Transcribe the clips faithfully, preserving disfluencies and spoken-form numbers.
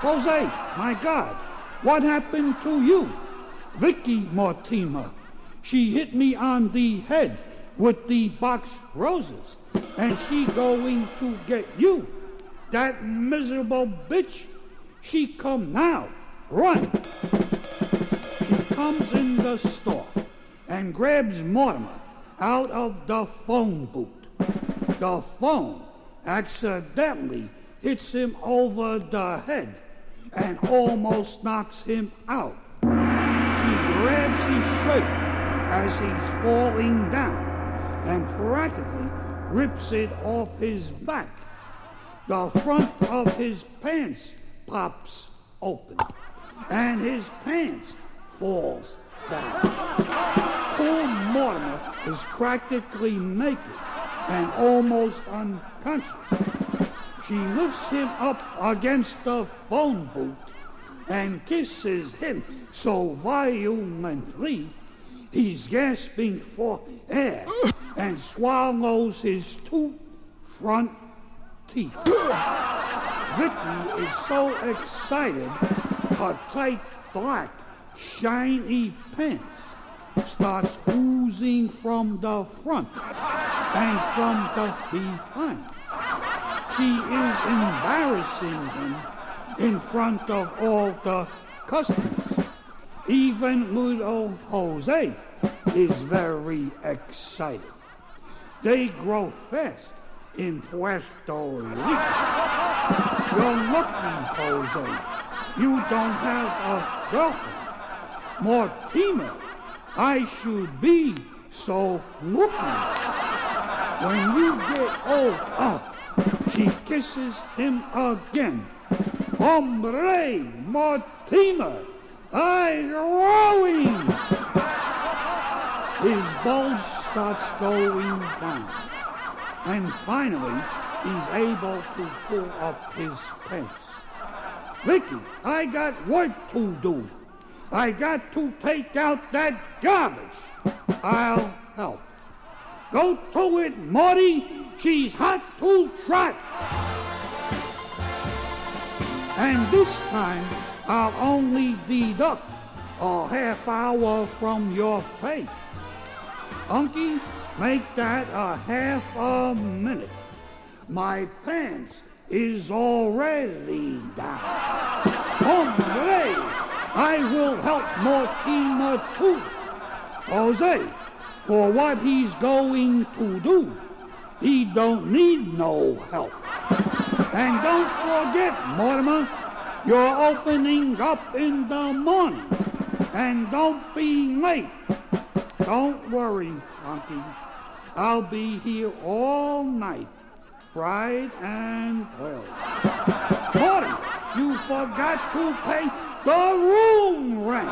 Jose, my God, what happened to you? Vicky Mortimer, she hit me on the head with the box roses, and she going to get you. That miserable bitch, she come now, run. She comes in the store and grabs Mortimer out of the phone booth. The phone accidentally hits him over the head and almost knocks him out. She grabs his shirt as he's falling down and practically rips it off his back. The front of his pants pops open and his pants falls down. Poor Mortimer is practically naked and almost unconscious. She lifts him up against the phone booth and kisses him so violently he's gasping for air and swallows his two front teeth. Vicky is so excited, her tight black shiny pants starts oozing from the front and from the behind. She is embarrassing him in front of all the customers. Even little Jose is very excited. They grow fast in Puerto Rico. You're lucky, Jose. You don't have a girlfriend. Mortimer, I should be so lucky. When you get old up, she kisses him again. Hombre, Mortimer, I growing. His bulge starts going down. And finally, he's able to pull up his pants. Vicky, I got work to do. I got to take out that garbage. I'll help. Go to it, Morty. She's hot to trot. And this time, I'll only deduct a half hour from your pay. Unky, make that a half a minute. My pants is already down. Hombre, I will help Mortimer too. Jose, for what he's going to do, he don't need no help. And don't forget, Mortimer, you're opening up in the morning. And don't be late. Don't worry, Unky. I'll be here all night, bright and early. Mortimer, you forgot to pay the room rent.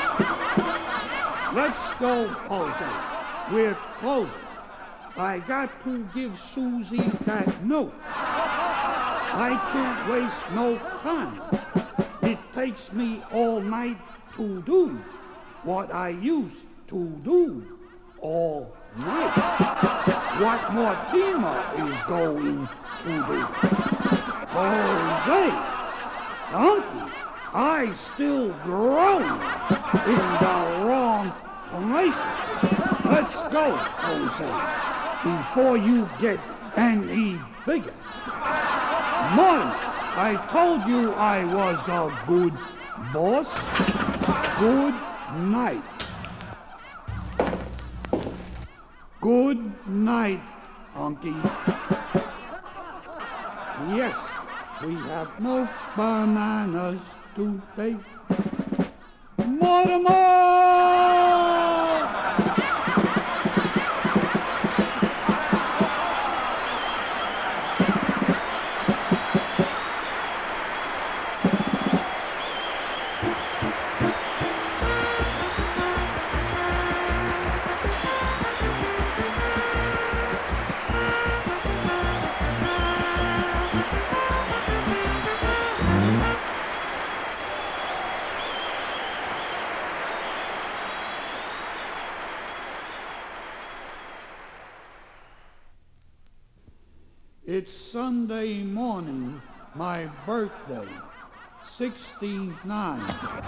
Let's go, Jose. We're closing. I got to give Susie that note. I can't waste no time. It takes me all night to do what I used to do all night. What Mortimer is going to do. Jose, Uncle, I still growing in the wrong places. Let's go, Jose, before you get any bigger. Mortimer, I told you I was a good boss. Good night. Good night, Unky. Yes, we have no bananas today. Mortimer! It's Sunday morning, my birthday. sixty-nine.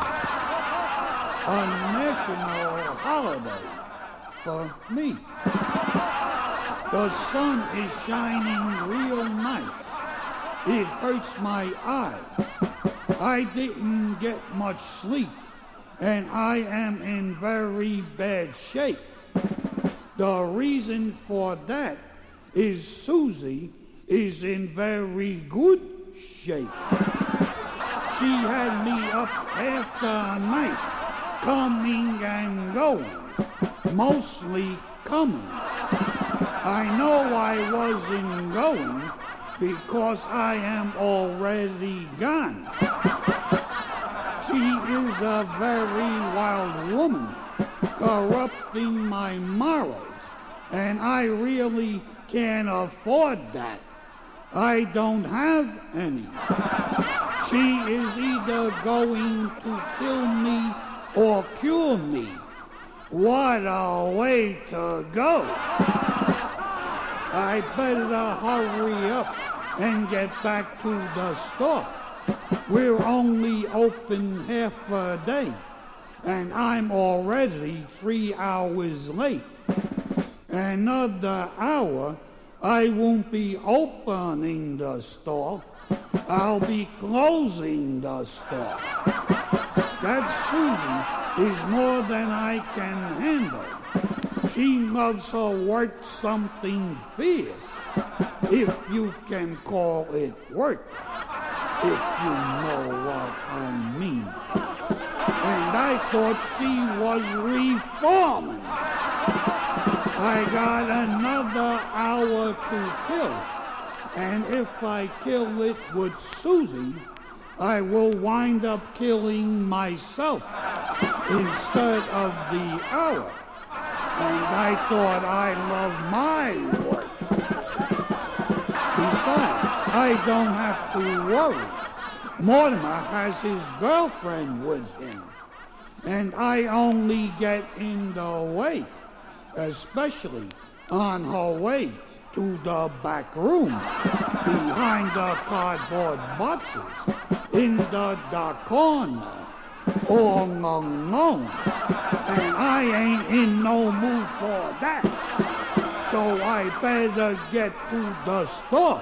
A national holiday for me. The sun is shining real nice. It hurts my eyes. I didn't get much sleep, and I am in very bad shape. The reason for that is Susie is in very good shape. She had me up half the night, coming and going, mostly coming. I know I wasn't going because I am already gone. She is a very wild woman, corrupting my morals, and I really can't afford that. I don't have any. She is either going to kill me or cure me. What a way to go. I better hurry up and get back to the store. We're only open half a day, and I'm already three hours late. Another hour, I won't be opening the store. I'll be closing the store. That Susie is more than I can handle. She loves her work something fierce, if you can call it work, if you know what I mean. And I thought she was reforming. I got another hour to kill, and if I kill it with Susie, I will wind up killing myself instead of the hour. And I thought I loved my work. Besides, I don't have to worry. Mortimer has his girlfriend with him, and I only get in the way, especially on her way to the back room, behind the cardboard boxes, in the dark corner, all alone. And I ain't in no mood for that, so I better get to the store.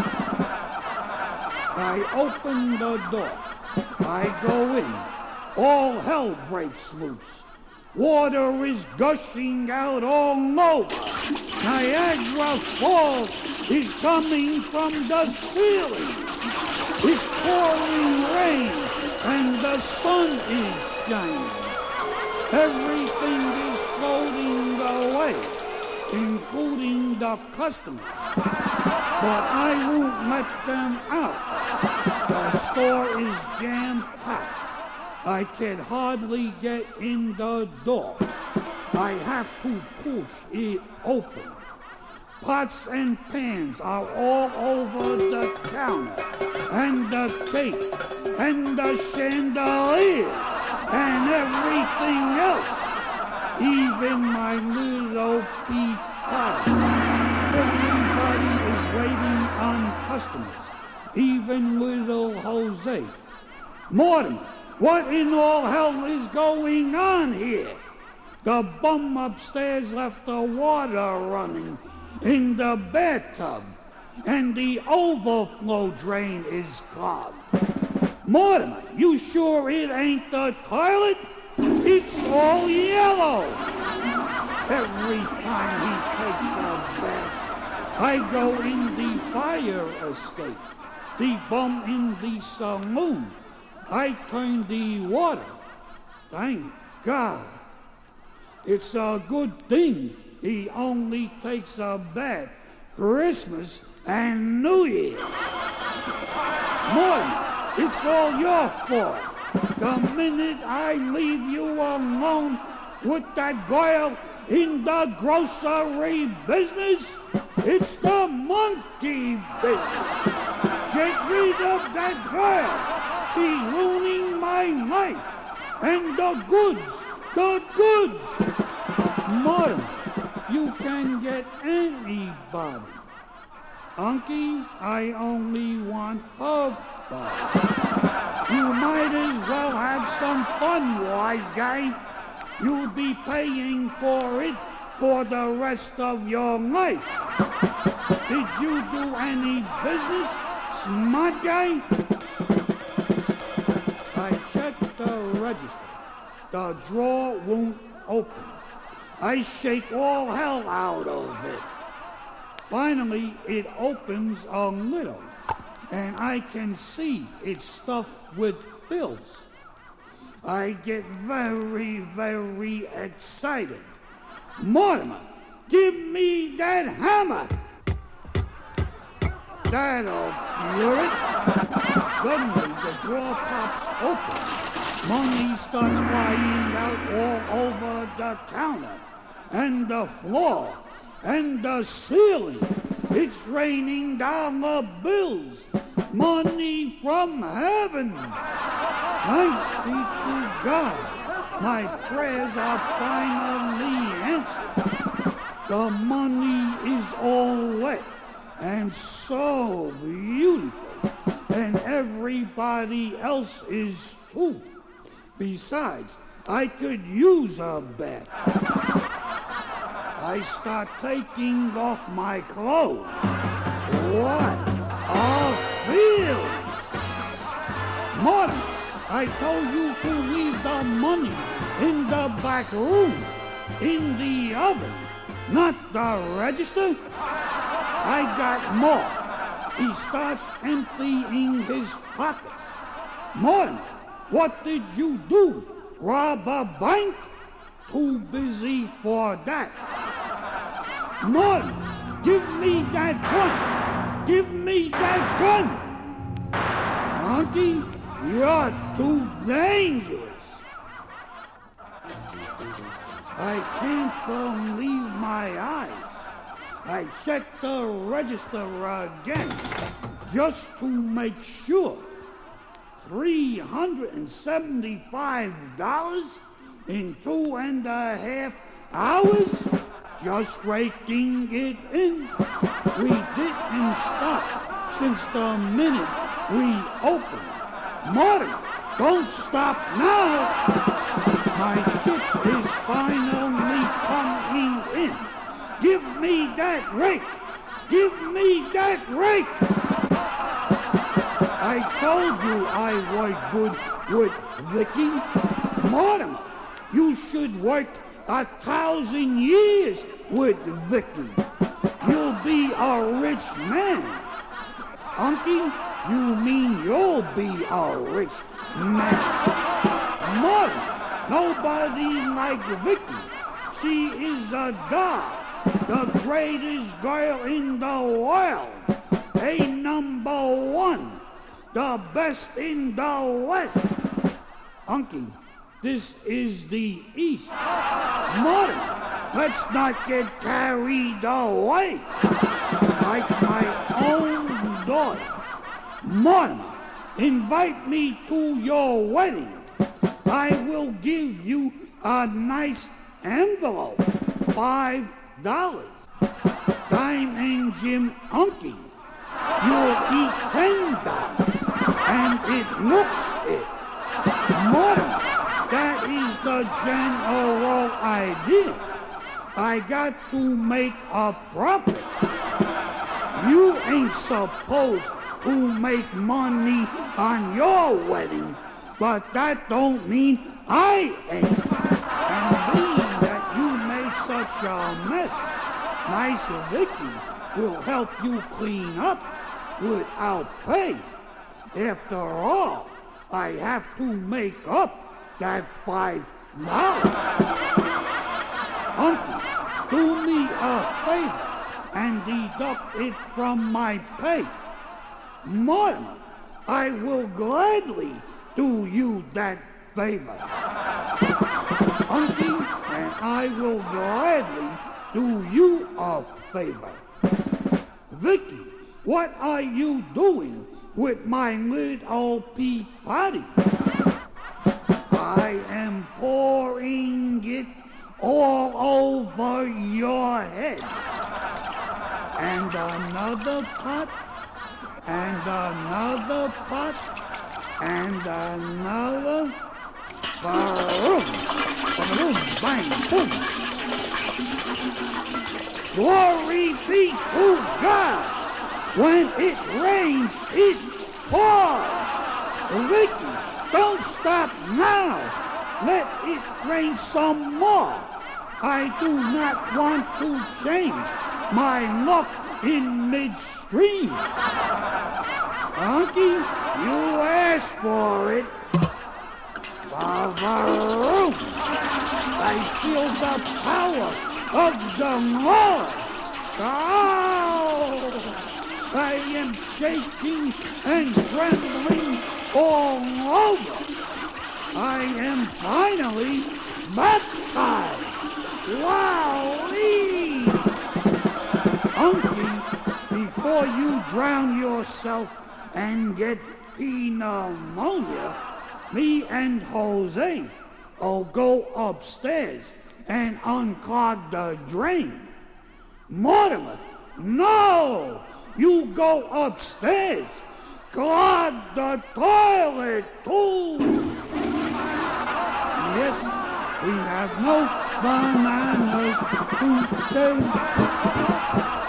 I open the door. I go in. All hell breaks loose. Water is gushing out all over. Niagara Falls is coming from the ceiling. It's pouring rain and the sun is shining. Everything is floating away, including the customers. But I won't let them out. The store is jam-packed. I can hardly get in the door. I have to push it open. Pots and pans are all over the counter, and the cake, and the chandeliers, and everything else. Even my little pea potty. Everybody is waiting on customers, even little Jose. Mortimer, what in all hell is going on here? The bum upstairs left the water running in the bathtub, and the overflow drain is clogged. Mortimer, you sure it ain't the toilet? It's all yellow. Every time he takes a bath, I go in the fire escape, the bum in the saloon. I turn the water. Thank God. It's a good thing he only takes a bath Christmas and New Year's. Mortimer, it's all your fault. The minute I leave you alone with that girl in the grocery business, it's the monkey business. Get rid of that girl. She's ruining my life. And the goods, the goods. Mortimer, you can get anybody. Unky, I only want her everybody. You might as well have some fun, wise guy. You'll be paying for it for the rest of your life. Did you do any business, smart guy? I checked the register. The drawer won't open. I shake all hell out of it. Finally, it opens a little, and I can see it's stuffed with bills. I get very, very excited. Mortimer, give me that hammer. That'll cure it. Suddenly, the drawer pops open. Money starts flying out all over the counter, and the floor, and the ceiling. It's raining dollar bills. Money from heaven. Thanks be to God. My prayers are finally answered. The money is all wet and so beautiful, and everybody else is too. Besides, I could use a bath. I start taking off my clothes. What a feeling! Mortimer, I told you to leave the money in the back room, in the oven, not the register. I got more. He starts emptying his pockets. Mortimer, what did you do? Rob a bank? Too busy for that. Mortimer, give me that gun. Give me that gun. Unky, you're too dangerous. I can't believe my eyes. I checked the register again, just to make sure. three hundred seventy-five dollars in two and a half hours? Just raking it in. We didn't stop since the minute we opened. Mortimer, don't stop now. My ship is finally coming in. Give me that rake. Give me that rake. I told you I work good with Vicky. Mortimer, you should work a thousand years with Vicky. You'll be a rich man. Unky, you mean you'll be a rich man. Mortimer, nobody like Vicky. She is a doll, the greatest girl in the world, a number one, the best in the West. Unky, this is the East. Mortimer, let's not get carried away. Like my own daughter. Mortimer, invite me to your wedding. I will give you a nice envelope. Five dollars. Dime and Jim Unky. You'll eat ten dollars. And it looks it. Mortimer, that is the general idea. I got to make a profit. You ain't supposed to make money on your wedding, but that don't mean I ain't. And being that you made such a mess, nice Vicky will help you clean up without pay. After all, I have to make up that five dollars. Uncle, do me a favor and deduct it from my pay. Mortimer, I will gladly do you that favor. Unky, and I will gladly do you a favor. Vicky, what are you doing with my little pea potty? I am pouring it all over your head. And another pot? and another pot, and another. Ba-room, ba-room, bang, boom. Glory be to God. When it rains, it pours. Vicky, don't stop now. Let it rain some more. I do not want to change my luck in midstream. Unky, you asked for it. Ba-ba-room. I feel the power of the Lord. Oh! I am shaking and trembling all over. I am finally baptized. Wowee! Unky, before you drown yourself and get pneumonia, me and Jose will go upstairs and unclog the drain. Mortimer, no! You go upstairs. Clog the toilet, too. Yes, we have no bananas today.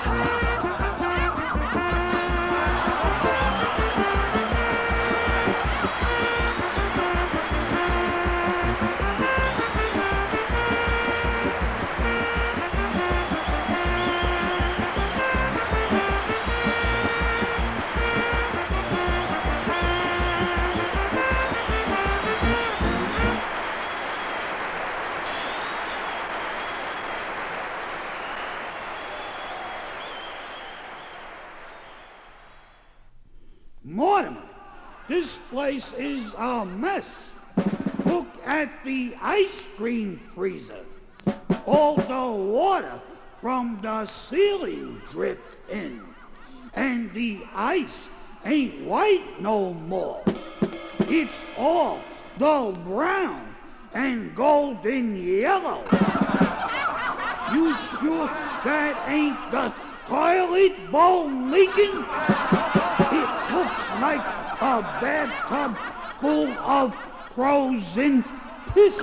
Mortimer, this place is a mess. Look at the ice cream freezer. All the water from the ceiling dripped in. And the ice ain't white no more. It's all the brown and golden yellow. You sure that ain't the toilet bowl leaking? Looks like a bathtub full of frozen piss.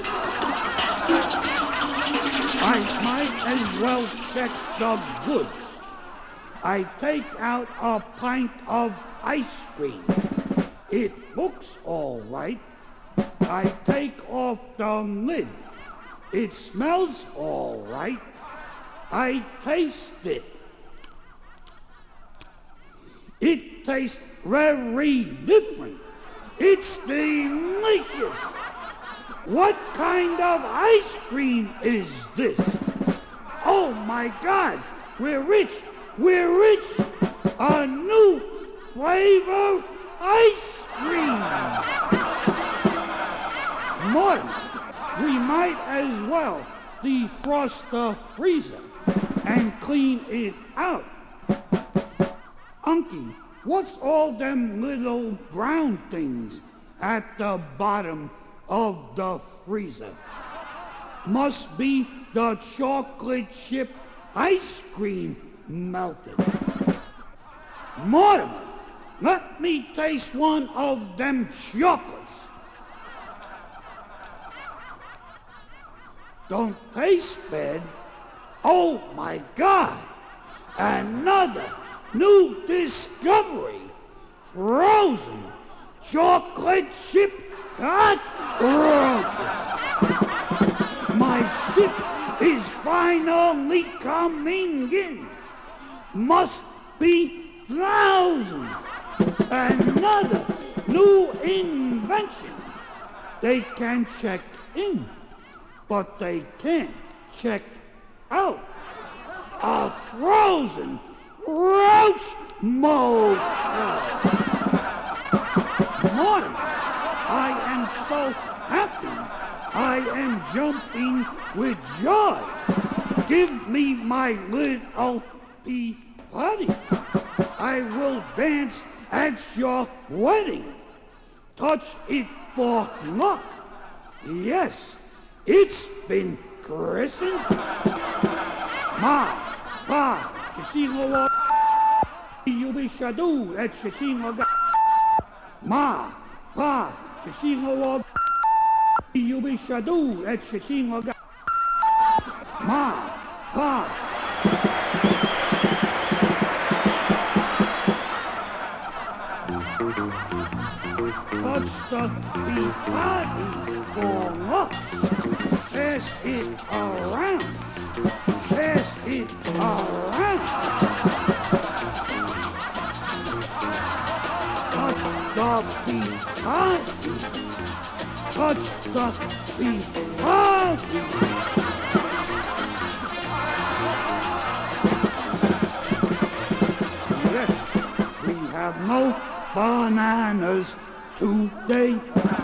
I might as well check the goods. I take out a pint of ice cream. It looks all right. I take off the lid. It smells all right. I taste it. It tastes very different. It's delicious. What kind of ice cream is this? Oh my God, we're rich, we're rich. A new flavor ice cream. Mortimer, we might as well defrost the freezer and clean it out. Unky, what's all them little brown things at the bottom of the freezer? Must be the chocolate chip ice cream melted. Mortimer, let me taste one of them chocolates. Don't taste bad. Oh my God, another new discovery, frozen chocolate chip cockroaches. My ship is finally coming in. Must be thousands. Another new invention. They can check in, but they can't check out. A frozen roach motel. Mortimer, I am so happy. I am jumping with joy. Give me my little pea party. I will dance at your wedding. Touch it for luck. Yes, it's been christened. Ma, Pa, Chichilo, you be be shadoo at Shichinga. Ma, pa, Shichinga. You be shadoo at Shichinga. Ma, pa. Touch the the body for up. Pass it around. Pass it around. Touch the the body. Touch the the body. Yes, we have no bananas today.